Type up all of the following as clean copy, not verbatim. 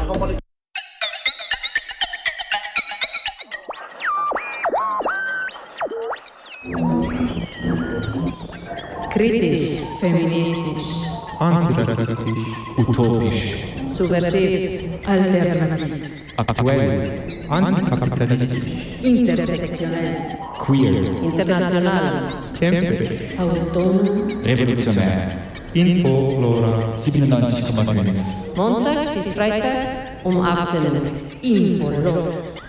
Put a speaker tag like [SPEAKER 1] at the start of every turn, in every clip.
[SPEAKER 1] Kritisch, feministisch,
[SPEAKER 2] antirassistisch, utopisch,
[SPEAKER 1] subversiv, alternativ,
[SPEAKER 2] aktuell, antikapitalistisch,
[SPEAKER 1] intersektionell,
[SPEAKER 2] queer,
[SPEAKER 1] international,
[SPEAKER 2] kämpferisch,
[SPEAKER 1] autonom,
[SPEAKER 2] revolutionär, Info-Lora 97,5.
[SPEAKER 1] Montag bis Freitag um 18 Uhr. Info-Lora.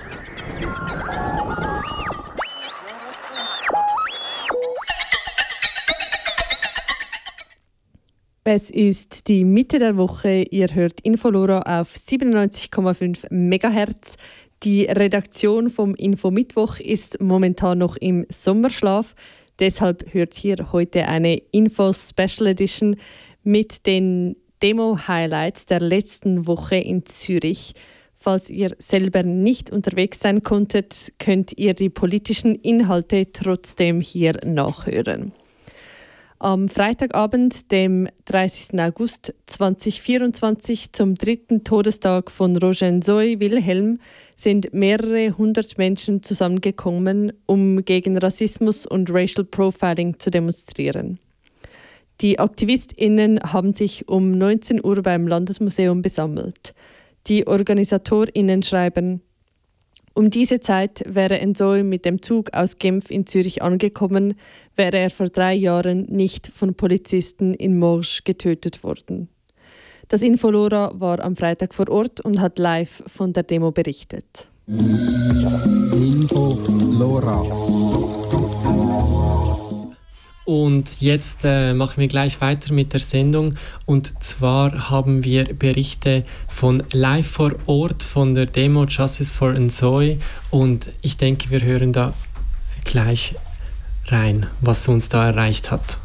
[SPEAKER 3] Es ist die Mitte der Woche. Ihr hört Info-Lora auf 97,5 MHz. Die Redaktion vom Info-Mittwoch ist momentan noch im Sommerschlaf. Deshalb hört ihr heute eine Info-Special Edition mit den Demo-Highlights der letzten Woche in Zürich. Falls ihr selber nicht unterwegs sein konntet, könnt ihr die politischen Inhalte trotzdem hier nachhören. Am Freitagabend, dem 30. August 2024, zum 3. Todestag von Roger Nsoy Wilhelm, sind mehrere hundert Menschen zusammengekommen, um gegen Rassismus und Racial Profiling zu demonstrieren. Die AktivistInnen haben sich um 19 Uhr beim Landesmuseum besammelt. Die OrganisatorInnen schreiben: Um diese Zeit wäre Nsoy mit dem Zug aus Genf in Zürich angekommen, wäre er vor 3 Jahren nicht von Polizisten in Morges getötet worden. Das Info-Lora war am Freitag vor Ort und hat live von der Demo berichtet.
[SPEAKER 4] Info-Lora.
[SPEAKER 5] Und jetzt machen wir gleich weiter mit der Sendung. Und zwar haben wir Berichte von live vor Ort von der Demo Justice for Nsoy. Und ich denke, wir hören da gleich rein, was uns da erreicht hat.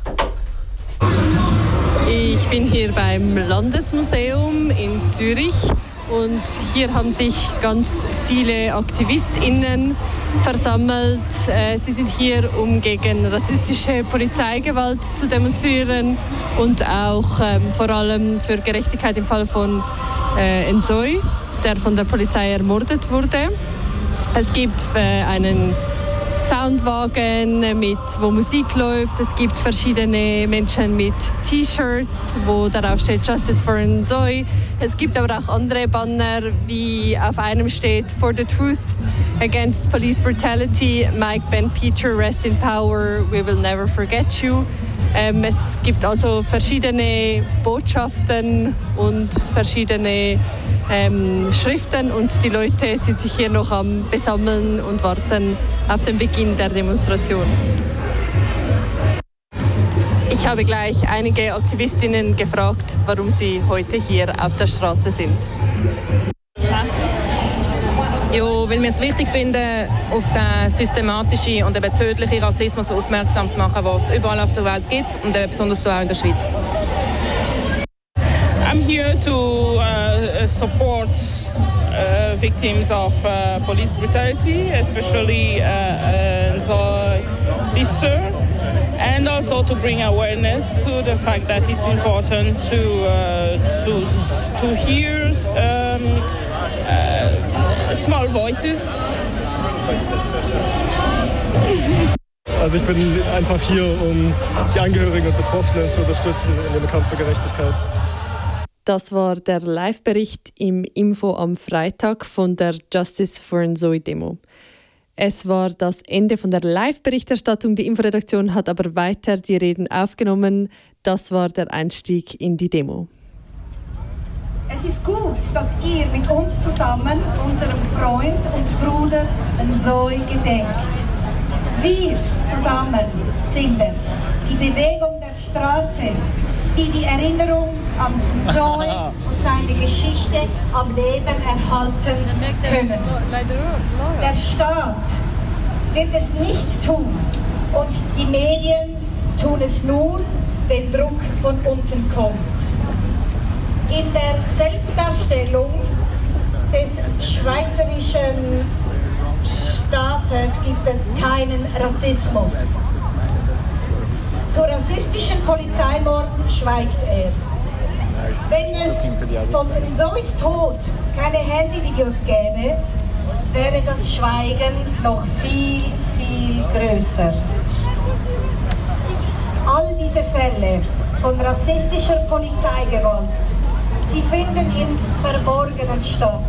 [SPEAKER 3] Ich bin hier beim Landesmuseum in Zürich und hier haben sich ganz viele AktivistInnen versammelt. Sie sind hier, um gegen rassistische Polizeigewalt zu demonstrieren und auch vor allem für Gerechtigkeit im Fall von Nsoy, der von der Polizei ermordet wurde. Es gibt einen Soundwagen, wo Musik läuft. Es gibt verschiedene Menschen mit T-Shirts, wo darauf steht Justice for Nsoy. Es gibt aber auch andere Banner, wie auf einem steht For the Truth Against Police Brutality, Mike Ben Peter, Rest in Power, We Will Never Forget You. Es gibt also verschiedene Botschaften und verschiedene Schriften und die Leute sind sich hier noch am Besammeln und warten auf den Beginn der Demonstration. Ich habe gleich einige Aktivistinnen gefragt, warum sie heute hier auf der Straße sind.
[SPEAKER 6] Ja, weil wir es wichtig finden, auf den systematischen und eben tödlichen Rassismus aufmerksam zu machen, was es überall auf der Welt gibt und besonders auch in der Schweiz.
[SPEAKER 7] I'm here to support victims of police brutality, especially Nsoy's sister, and also to bring awareness to the fact that it's important to hear small voices.
[SPEAKER 8] Also ich bin einfach hier, um die Angehörigen und Betroffenen zu unterstützen in dem Kampf für Gerechtigkeit.
[SPEAKER 3] Das war der Live-Bericht im Info am Freitag von der Justice for Nsoy Demo. Es war das Ende von der Live-Berichterstattung. Die Inforedaktion hat aber weiter die Reden aufgenommen. Das war der Einstieg in die Demo.
[SPEAKER 9] Es ist gut, dass ihr mit uns zusammen unserem Freund und Bruder Nsoy gedenkt. Wir zusammen sind es, die Bewegung der Straße, die Erinnerung an Nsoy und seine Geschichte am Leben erhalten können. Der Staat wird es nicht tun und die Medien tun es nur, wenn Druck von unten kommt. In der Selbstdarstellung des schweizerischen Staates gibt es keinen Rassismus. Zu rassistischen Polizeimorden schweigt er. Wenn es von Zoes Tod keine Handyvideos gäbe, wäre das Schweigen noch viel, viel größer. All diese Fälle von rassistischer Polizeigewalt, sie finden im Verborgenen statt.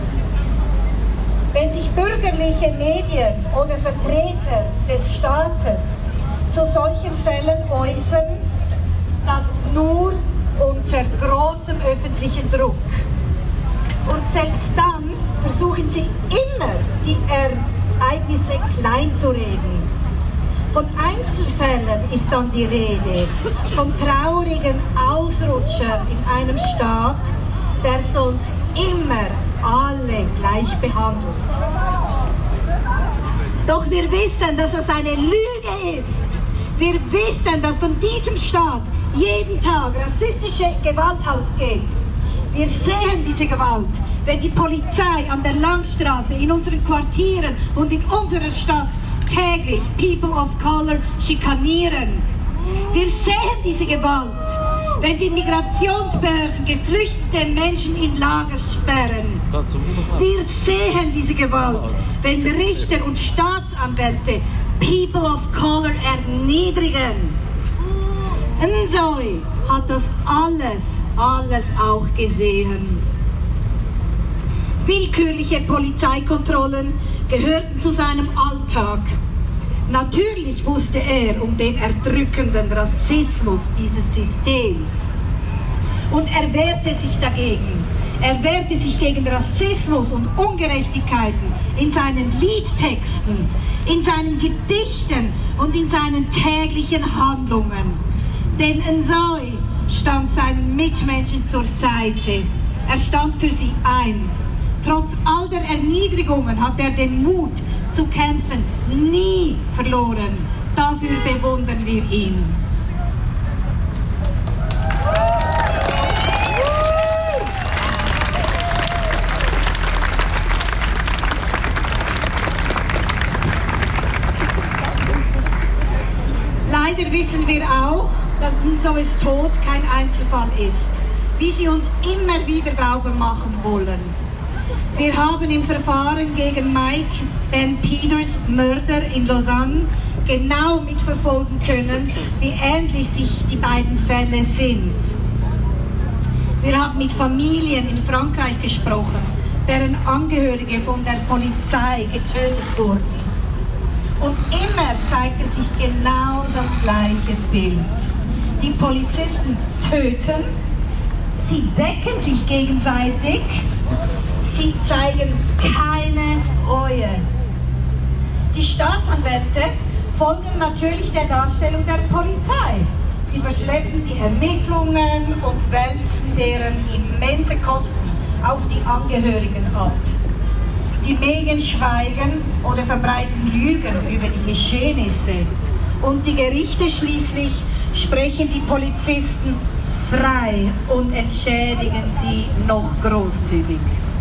[SPEAKER 9] Wenn sich bürgerliche Medien oder Vertreter des Staates zu solchen Fällen äußern, dann nur unter großem öffentlichen Druck. Und selbst dann versuchen sie immer, die Ereignisse kleinzureden. Von Einzelfällen ist dann die Rede, von traurigen Ausrutschern in einem Staat, der sonst immer alle gleich behandelt. Doch wir wissen, dass es eine Lüge ist. Wir wissen, dass von diesem Staat jeden Tag rassistische Gewalt ausgeht. Wir sehen diese Gewalt, wenn die Polizei an der Langstraße, in unseren Quartieren und in unserer Stadt täglich People of Color schikanieren. Wir sehen diese Gewalt, wenn die Migrationsbehörden geflüchtete Menschen in Lager sperren. Wir sehen diese Gewalt, wenn Richter und Staatsanwälte People of Color erniedrigen. Nzoe hat das alles auch gesehen. Willkürliche Polizeikontrollen gehörten zu seinem Alltag. Natürlich wusste er um den erdrückenden Rassismus dieses Systems. Und er wehrte sich dagegen. Er wehrte sich gegen Rassismus und Ungerechtigkeiten in seinen Liedtexten, in seinen Gedichten und in seinen täglichen Handlungen. Denn Nzoe stand seinen Mitmenschen zur Seite. Er stand für sie ein. Trotz all der Erniedrigungen hat er den Mut zu kämpfen nie verloren. Dafür bewundern wir ihn. Leider wissen wir auch, dass Nzoes Tod kein Einzelfall ist, wie sie uns immer wieder glauben machen wollen. Wir haben im Verfahren gegen Mike Ben Peters Mörder in Lausanne genau mitverfolgen können, wie ähnlich sich die beiden Fälle sind. Wir haben mit Familien in Frankreich gesprochen, deren Angehörige von der Polizei getötet wurden. Und immer zeigte sich genau das gleiche Bild. Die Polizisten töten, sie decken sich gegenseitig, sie zeigen keine Reue. Die Staatsanwälte folgen natürlich der Darstellung der Polizei. Sie verschleppen die Ermittlungen und wälzen deren immense Kosten auf die Angehörigen ab. Die Medien schweigen oder verbreiten Lügen über die Geschehnisse. Und die Gerichte schließlich sprechen die Polizisten frei und entschädigen sie noch großzügig.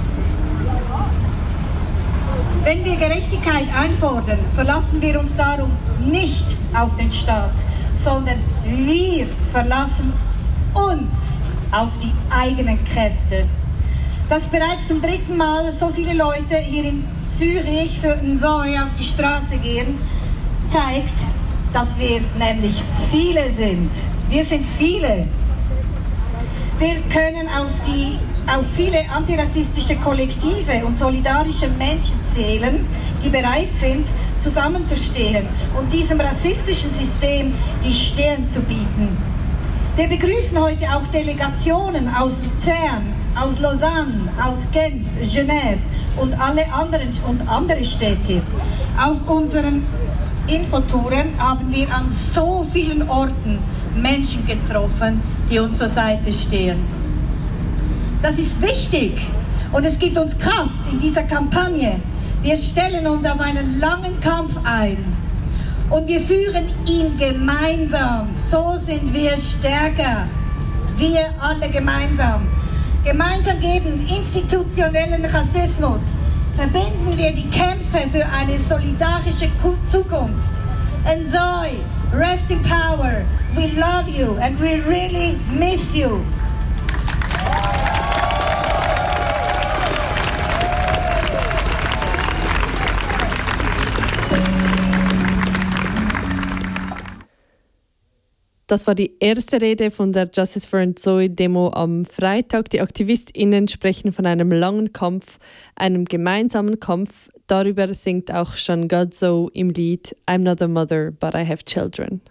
[SPEAKER 9] Wenn wir Gerechtigkeit einfordern, verlassen wir uns darum nicht auf den Staat, sondern wir verlassen uns auf die eigenen Kräfte. Dass bereits zum 3. Mal so viele Leute hier in Zürich für Nzoe auf die Straße gehen, zeigt, dass wir nämlich viele sind. Wir sind viele. Wir können auf viele antirassistische Kollektive und solidarische Menschen zählen, die bereit sind, zusammenzustehen und diesem rassistischen System die Stirn zu bieten. Wir begrüßen heute auch Delegationen aus Luzern, aus Lausanne, aus Genf, Genève und andere Städte. Auf unseren Infotouren haben wir an so vielen Orten Menschen getroffen, die uns zur Seite stehen. Das ist wichtig und es gibt uns Kraft in dieser Kampagne. Wir stellen uns auf einen langen Kampf ein und wir führen ihn gemeinsam. So sind wir stärker. Wir alle gemeinsam. Gemeinsam gegen institutionellen Rassismus verbinden wir die Kämpfe für eine solidarische Zukunft. Nzoe, rest in power. We love you and we really miss you.
[SPEAKER 3] Das war die erste Rede von der Justice for Nsoy-Demo am Freitag. Die AktivistInnen sprechen von einem langen Kampf, einem gemeinsamen Kampf. Darüber singt auch Sean Gudzoe im Lied I'm not a mother, but I have children.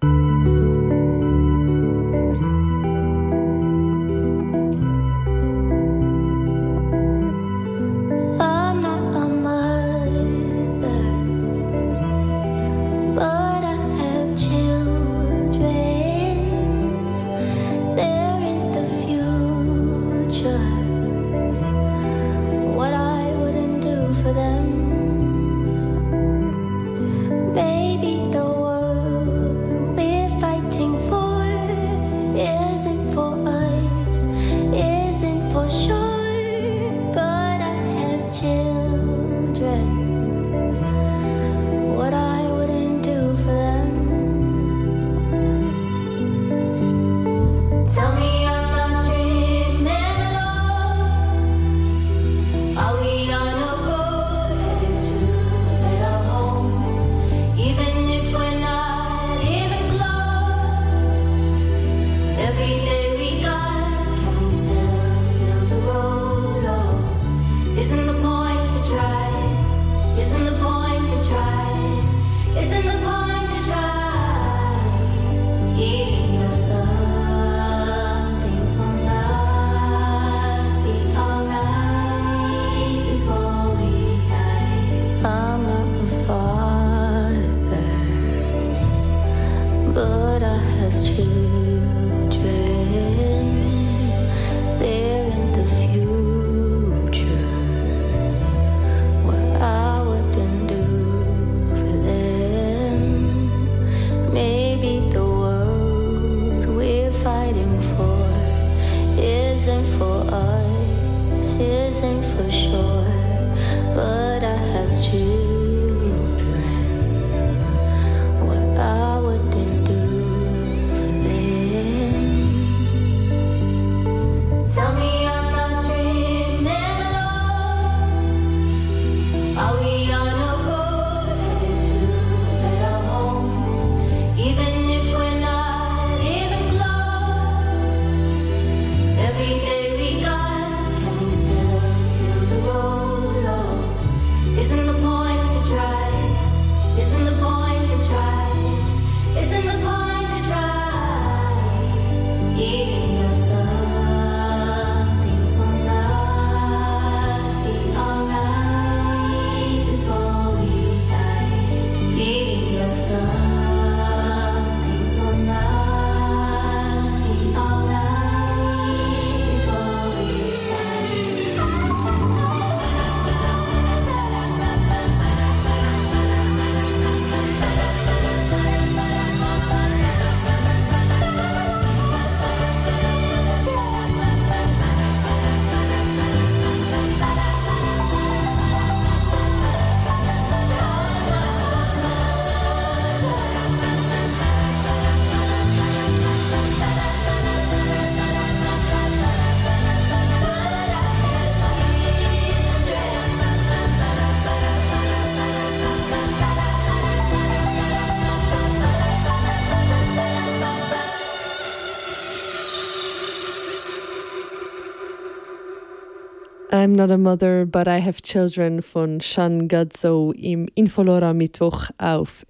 [SPEAKER 3] I'm not a mother, but I have children von Sean Gudzoe im Infolora Mittwoch auf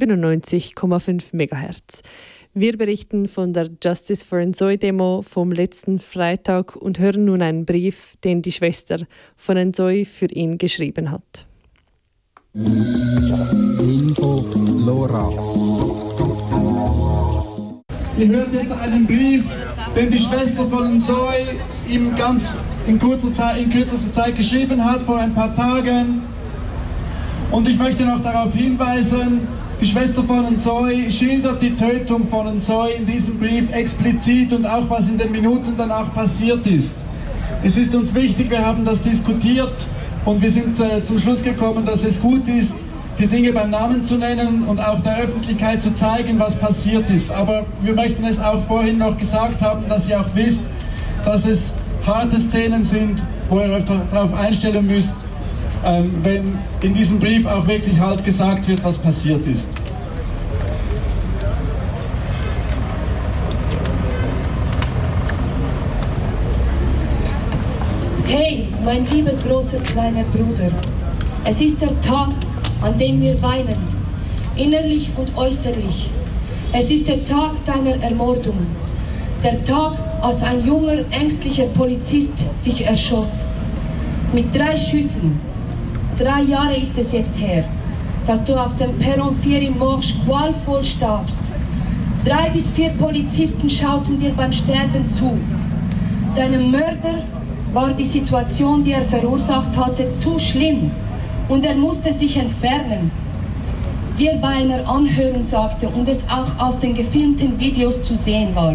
[SPEAKER 3] 97,5 MHz. Wir berichten von der Justice for Nsoy-Demo vom letzten Freitag und hören nun einen Brief, den die Schwester von Nsoy für ihn geschrieben hat.
[SPEAKER 4] Infolora.
[SPEAKER 10] Ihr hört jetzt einen Brief, den die Schwester von Nsoy ihm in kürzester Zeit geschrieben hat, vor ein paar Tagen. Und ich möchte noch darauf hinweisen, die Schwester von Nsoy schildert die Tötung von Nsoy in diesem Brief explizit und auch was in den Minuten danach passiert ist. Es ist uns wichtig, wir haben das diskutiert und wir sind zum Schluss gekommen, dass es gut ist, die Dinge beim Namen zu nennen und auch der Öffentlichkeit zu zeigen, was passiert ist. Aber wir möchten es auch vorhin noch gesagt haben, dass ihr auch wisst, dass es harte Szenen sind, wo ihr euch darauf einstellen müsst, wenn in diesem Brief auch wirklich halt gesagt wird, was passiert ist.
[SPEAKER 11] mein lieber großer kleiner Bruder, es ist der Tag, an dem wir weinen, innerlich und äußerlich. Es ist der Tag deiner Ermordung, der Tag, als ein junger, ängstlicher Polizist dich erschoss. Mit 3 Schüssen. 3 Jahre ist es jetzt her, dass du auf dem Perron 4 in Morges qualvoll starbst. 3 bis 4 Polizisten schauten dir beim Sterben zu. Deinem Mörder war die Situation, die er verursacht hatte, zu schlimm und er musste sich entfernen. Wie er bei einer Anhörung sagte und es auch auf den gefilmten Videos zu sehen war.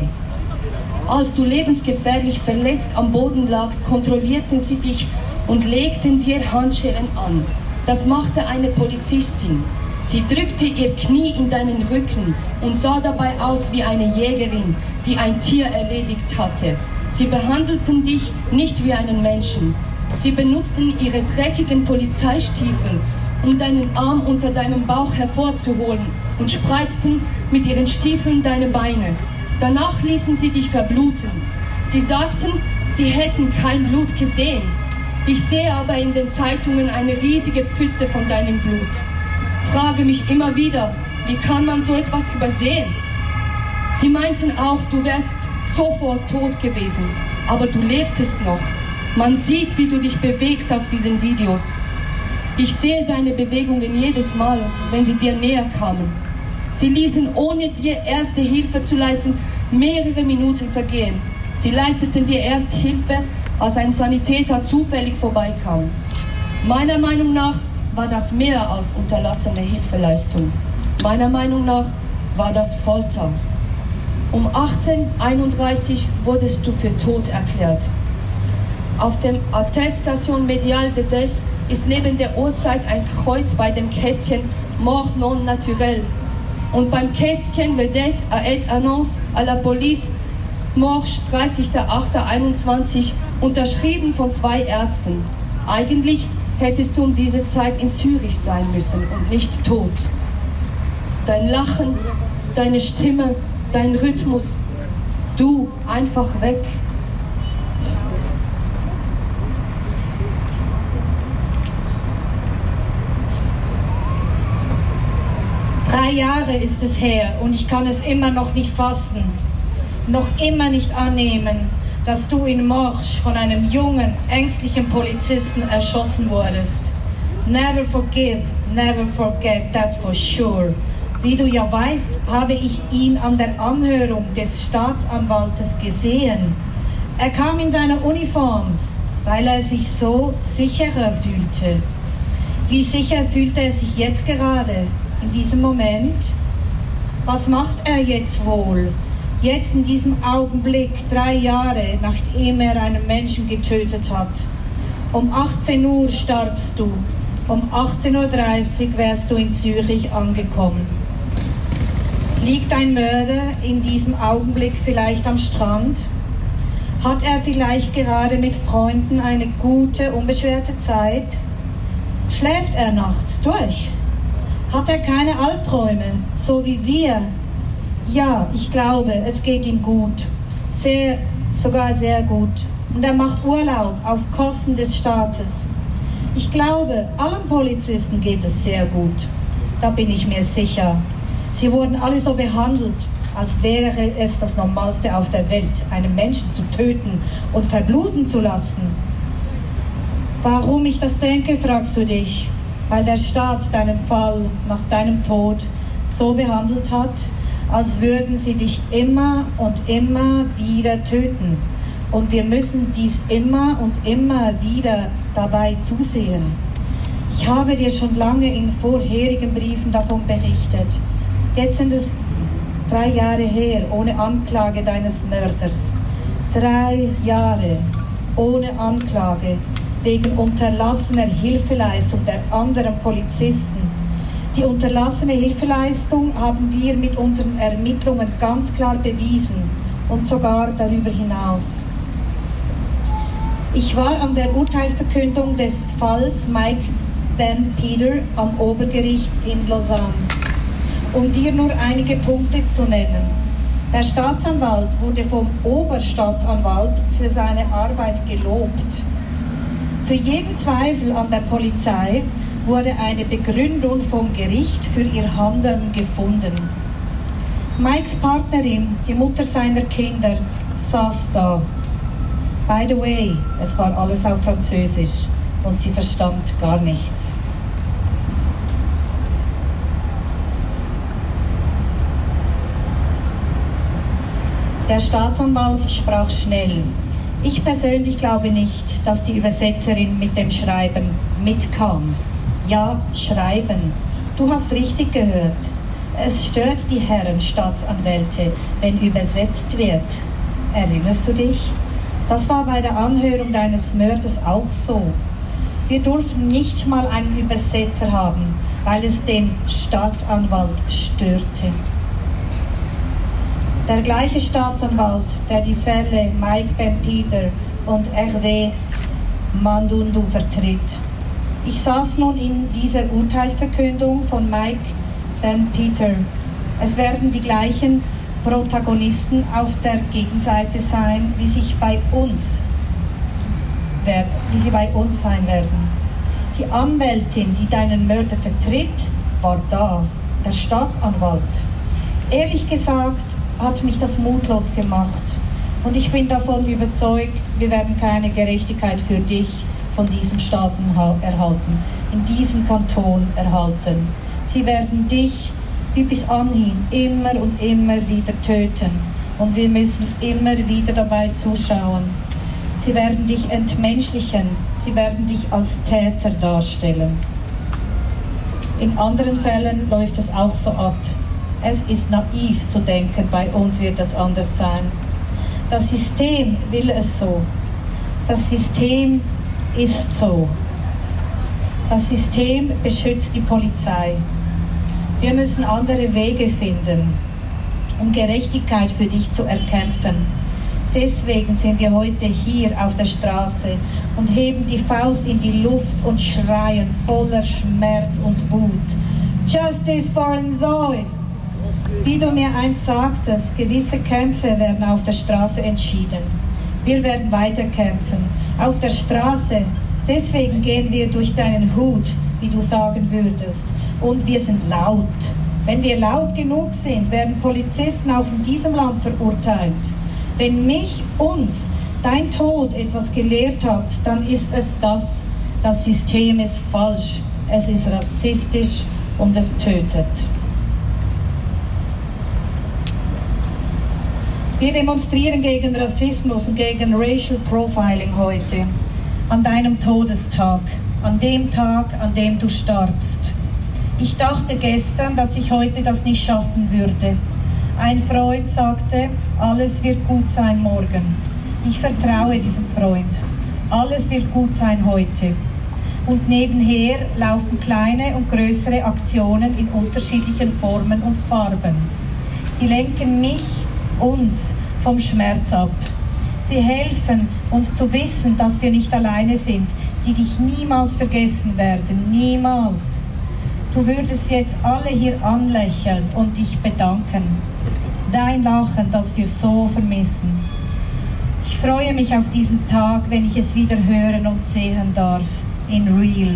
[SPEAKER 11] Als du lebensgefährlich verletzt am Boden lagst, kontrollierten sie dich und legten dir Handschellen an. Das machte eine Polizistin. Sie drückte ihr Knie in deinen Rücken und sah dabei aus wie eine Jägerin, die ein Tier erledigt hatte. Sie behandelten dich nicht wie einen Menschen. Sie benutzten ihre dreckigen Polizeistiefel, um deinen Arm unter deinem Bauch hervorzuholen und spreizten mit ihren Stiefeln deine Beine. Danach ließen sie dich verbluten. Sie sagten, sie hätten kein Blut gesehen. Ich sehe aber in den Zeitungen eine riesige Pfütze von deinem Blut. Frage mich immer wieder, wie kann man so etwas übersehen? Sie meinten auch, du wärst sofort tot gewesen, aber du lebtest noch. Man sieht, wie du dich bewegst auf diesen Videos. Ich sehe deine Bewegungen jedes Mal, wenn sie dir näher kamen. Sie ließen, ohne dir erste Hilfe zu leisten, mehrere Minuten vergehen. Sie leisteten dir erst Hilfe, als ein Sanitäter zufällig vorbeikam. Meiner Meinung nach war das mehr als unterlassene Hilfeleistung. Meiner Meinung nach war das Folter. Um 18:31 wurdest du für tot erklärt. Auf dem Attestation Medial de Décès ist neben der Uhrzeit ein Kreuz bei dem Kästchen Mort non naturel. Und beim Kästchen Le Décès a été annonce à la police Morges 30.08.21 unterschrieben von 2 Ärzten. Eigentlich hättest du um diese Zeit in Zürich sein müssen und nicht tot. Dein Lachen, deine Stimme, dein Rhythmus, du einfach weg.
[SPEAKER 9] Drei Jahre ist es her und ich kann es immer noch nicht fassen, noch immer nicht annehmen, dass du in Morges von einem jungen, ängstlichen Polizisten erschossen wurdest. Never forgive, never forget, that's for sure. Wie du ja weißt, habe ich ihn an der Anhörung des Staatsanwaltes gesehen. Er kam in seiner Uniform, weil er sich so sicherer fühlte. Wie sicher fühlt er sich jetzt gerade, in diesem Moment? Was macht er jetzt wohl? Jetzt in diesem Augenblick, 3 Jahre, nachdem er einen Menschen getötet hat. Um 18 Uhr starbst du. Um 18:30 Uhr wärst du in Zürich angekommen. Liegt ein Mörder in diesem Augenblick vielleicht am Strand? Hat er vielleicht gerade mit Freunden eine gute, unbeschwerte Zeit? Schläft er nachts durch? Hat er keine Albträume, so wie wir? Ja, ich glaube, es geht ihm gut. Sogar sehr gut. Und er macht Urlaub auf Kosten des Staates. Ich glaube, allen Polizisten geht es sehr gut. Da bin ich mir sicher. Sie wurden alle so behandelt, als wäre es das Normalste auf der Welt, einen Menschen zu töten und verbluten zu lassen. Warum ich das denke, fragst du dich. Weil der Staat deinen Fall nach deinem Tod so behandelt hat, als würden sie dich immer und immer wieder töten. Und wir müssen dies immer und immer wieder dabei zusehen. Ich habe dir schon lange in vorherigen Briefen davon berichtet. Jetzt sind es 3 Jahre her, ohne Anklage deines Mörders. 3 Jahre ohne Anklage, wegen unterlassener Hilfeleistung der anderen Polizisten. Die unterlassene Hilfeleistung haben wir mit unseren Ermittlungen ganz klar bewiesen und sogar darüber hinaus. Ich war an der Urteilsverkündung des Falls Mike Ben Peter am Obergericht in Lausanne. Um dir nur einige Punkte zu nennen. Der Staatsanwalt wurde vom Oberstaatsanwalt für seine Arbeit gelobt. Für jeden Zweifel an der Polizei wurde eine Begründung vom Gericht für ihr Handeln gefunden. Mikes Partnerin, die Mutter seiner Kinder, saß da. By the way, es war alles auf Französisch und sie verstand gar nichts. Der Staatsanwalt sprach schnell. Ich persönlich glaube nicht, dass die Übersetzerin mit dem Schreiben mitkam. Ja, schreiben. Du hast richtig gehört. Es stört die Herren Staatsanwälte, wenn übersetzt wird. Erinnerst du dich? Das war bei der Anhörung deines Mörders auch so. Wir durften nicht mal einen Übersetzer haben, weil es den Staatsanwalt störte. Der gleiche Staatsanwalt, der die Fälle Mike Ben-Peter und Hervé Mandundu vertritt. Ich saß nun in dieser Urteilsverkündung von Mike Ben-Peter. Es werden die gleichen Protagonisten auf der Gegenseite sein, wie sie bei uns sein werden. Die Anwältin, die deinen Mörder vertritt, war da, der Staatsanwalt. Ehrlich gesagt hat mich das mutlos gemacht und ich bin davon überzeugt, wir werden keine Gerechtigkeit für dich von diesen Staaten erhalten, in diesem Kanton erhalten. Sie werden dich wie bis anhin immer und immer wieder töten und wir müssen immer wieder dabei zuschauen. Sie werden dich entmenschlichen, sie werden dich als Täter darstellen. In anderen Fällen läuft es auch so ab. Es ist naiv zu denken, bei uns wird das anders sein. Das System will es so. Das System ist so. Das System beschützt die Polizei. Wir müssen andere Wege finden, um Gerechtigkeit für dich zu erkämpfen. Deswegen sind wir heute hier auf der Straße und heben die Faust in die Luft und schreien voller Schmerz und Wut. Justice for Nzoy! Wie du mir einst sagtest, gewisse Kämpfe werden auf der Straße entschieden. Wir werden weiterkämpfen. Auf der Straße. Deswegen gehen wir durch deinen Hut, wie du sagen würdest. Und wir sind laut. Wenn wir laut genug sind, werden Polizisten auch in diesem Land verurteilt. Wenn uns dein Tod etwas gelehrt hat, dann ist es das. Das System ist falsch. Es ist rassistisch und es tötet. Wir demonstrieren gegen Rassismus und gegen Racial Profiling heute, an deinem Todestag, an dem Tag, an dem du starbst. Ich dachte gestern, dass ich heute das nicht schaffen würde. Ein Freund sagte, alles wird gut sein morgen. Ich vertraue diesem Freund. Alles wird gut sein heute. Und nebenher laufen kleine und größere Aktionen in unterschiedlichen Formen und Farben. Die lenken uns vom Schmerz ab. Sie helfen uns zu wissen, dass wir nicht alleine sind, die dich niemals vergessen werden, niemals. Du würdest jetzt alle hier anlächeln und dich bedanken. Dein Lachen, das wir so vermissen. Ich freue mich auf diesen Tag, wenn ich es wieder hören und sehen darf, in real.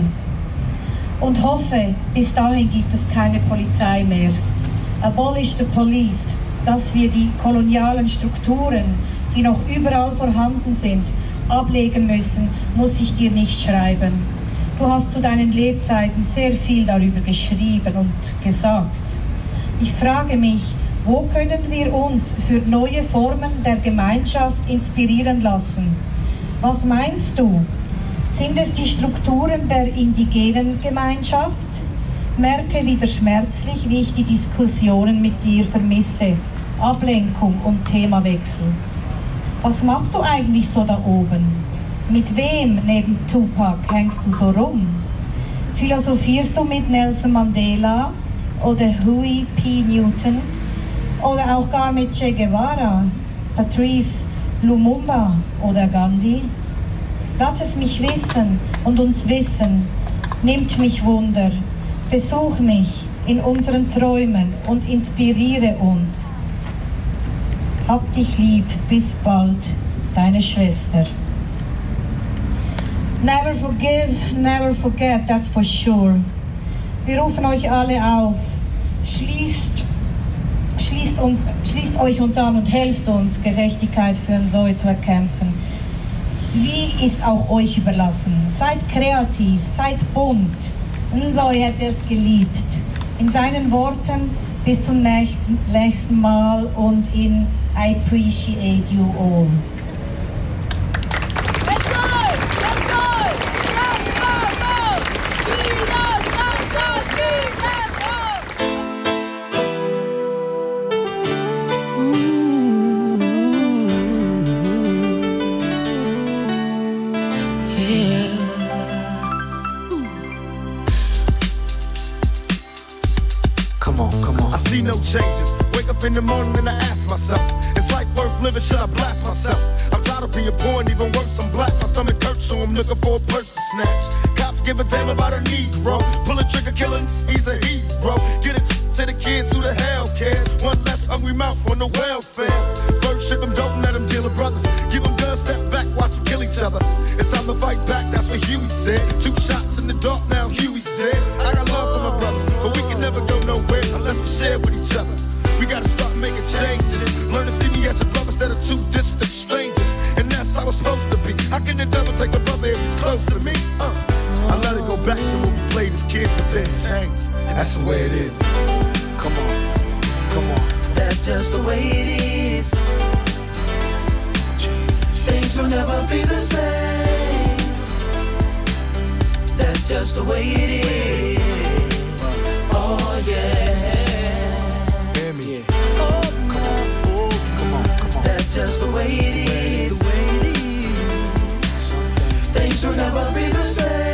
[SPEAKER 9] Und hoffe, bis dahin gibt es keine Polizei mehr. Abolish the police. Dass wir die kolonialen Strukturen, die noch überall vorhanden sind, ablegen müssen, muss ich dir nicht schreiben. Du hast zu deinen Lebzeiten sehr viel darüber geschrieben und gesagt. Ich frage mich, wo können wir uns für neue Formen der Gemeinschaft inspirieren lassen? Was meinst du? Sind es die Strukturen der indigenen Gemeinschaft? Merke wieder schmerzlich, wie ich die Diskussionen mit dir vermisse. Ablenkung und Themawechsel. Was machst du eigentlich so da oben? Mit wem neben Tupac hängst du so rum? Philosophierst du mit Nelson Mandela oder Huey P. Newton oder auch gar mit Che Guevara, Patrice Lumumba oder Gandhi? Lass es mich wissen und uns wissen. Nimmt mich Wunder. Besuch mich in unseren Träumen und inspiriere uns. Hab dich lieb, bis bald, deine Schwester. Never forgive, never forget, that's for sure. Wir rufen euch alle auf, schließt euch uns an und helft uns, Gerechtigkeit für Nsoy zu erkämpfen. Wie ist auch euch überlassen. Seid kreativ, seid bunt. Nsoy hätte es geliebt. In seinen Worten, bis zum nächsten Mal und in I appreciate you all.
[SPEAKER 12] No changes. Wake up in the morning and I ask myself, is life worth living? Should I blast myself? I'm tired of being poor and even worse, I'm black. My stomach hurts, so I'm looking for a purse to snatch. Cops give a damn about a Negro. Pull a trigger, killing, he's a hero. Get it to the kids who the hell cares. One less hungry mouth on the welfare. First ship them, don't let them deal with brothers. Give them guns, step back, watch them kill each other. It's time to fight back, that's what Huey said. 2 shots in the dark, now Huey's dead. I got love for my brothers, but we can never go nowhere unless we share with each other. We gotta start making changes. Learn to see me as a brother instead of 2 distant strangers. And that's how it's supposed to be. How can the devil take a brother if he's close to me? I let it go back to when we played as kids, but then changed. That's the way it is. Come on, come on.
[SPEAKER 13] That's just the way it is. Things will never be the same. That's just the way it is. Oh yeah.
[SPEAKER 12] Hear me. Oh, come on. Oh, come on, come on.
[SPEAKER 13] That's just the way it is. Things will never be the same.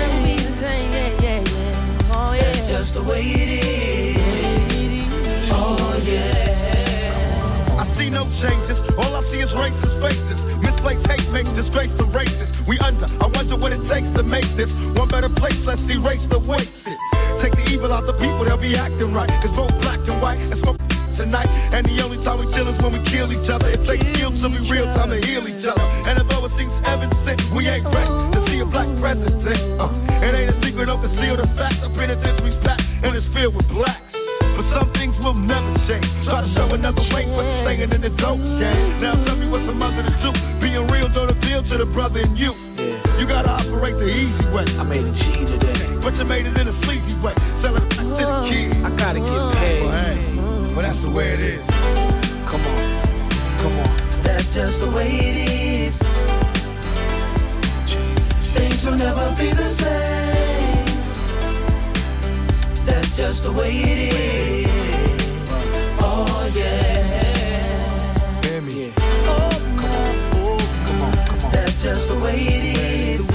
[SPEAKER 13] Oh yeah. That's just the way it is. Oh yeah.
[SPEAKER 12] I see no changes, all I see is racist faces. Misplaced hate makes disgrace to races. We I wonder what it takes to make this one better place. Let's erase the wasted. Take the evil out the people, they'll be acting right. It's both black and white, and smoke tonight. And the only time we chill is when we kill each other. It takes skill to be real time to heal each other. And although it seems heaven sent, we ain't ready to see a black president. It ain't a secret, don't conceal the fact. The penitentiary's packed and it's filled with blacks. But some things will never change. Try to show another way, but staying in the dope game. Now tell me what's a mother to do. Being real don't appeal to the brother in you. You gotta operate the easy way.
[SPEAKER 13] I made a G today,
[SPEAKER 12] but you made it in a sleazy way. Sell it back to the kids.
[SPEAKER 13] I gotta get paid.
[SPEAKER 12] Well, hey, but that's the way it is.
[SPEAKER 13] Come on, come on. That's just the way it is. Things will never be the same. That's just the way it is. Oh yeah.
[SPEAKER 12] Hear me.
[SPEAKER 13] Oh, come on. Oh, come on, come on. That's just the way it is.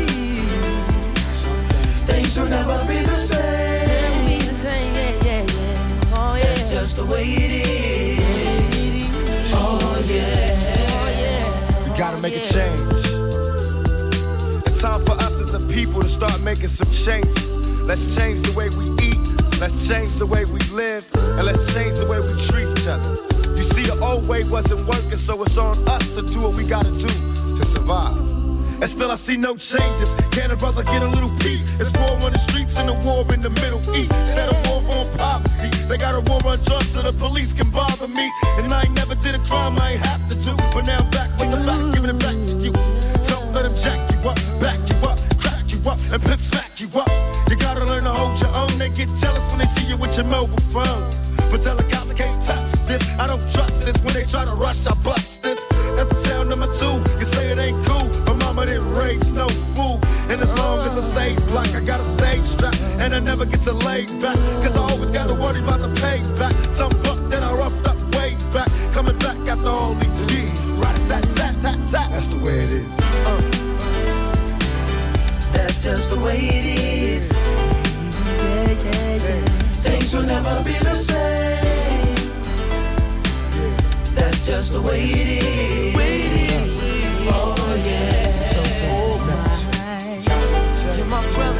[SPEAKER 13] Things will never be the same. Oh yeah. That's just the way it is. Oh yeah.
[SPEAKER 12] We gotta make a change. It's time for us as a people to start making some changes. Let's change the way we eat, let's change the way we live, and let's change the way we treat each other. You see, the old way wasn't working, so it's on us to do what we gotta do to survive. And still I see no changes. Can a brother get a little peace? It's war on the streets and a war in the Middle East. Instead of war on poverty, they got a war on drugs so the police can bother me. And I ain't never did a crime I ain't have to do, but now I'm back with the facts, giving it back to you. Don't let them jack you up, back you up, crack you up, and pimp smack you up. You gotta learn to hold your own. They get jealous when they see you with your mobile phone. But tell the cops I can't touch this. I don't trust this. When they try to rush, I bust this. That's the sound number 2. You say it ain't cool. My mama didn't raise no fool. And as long as I stay black, I got a stage strap. And I never get to lay back. Cause I always gotta worry about the payback. Some buck that I roughed up way back. Coming back after all these years. Rat-a-tat-tat-tat-tat. That's the way it is.
[SPEAKER 13] That's just the way it is. Things will never be the same. That's just the way it is. Oh yeah.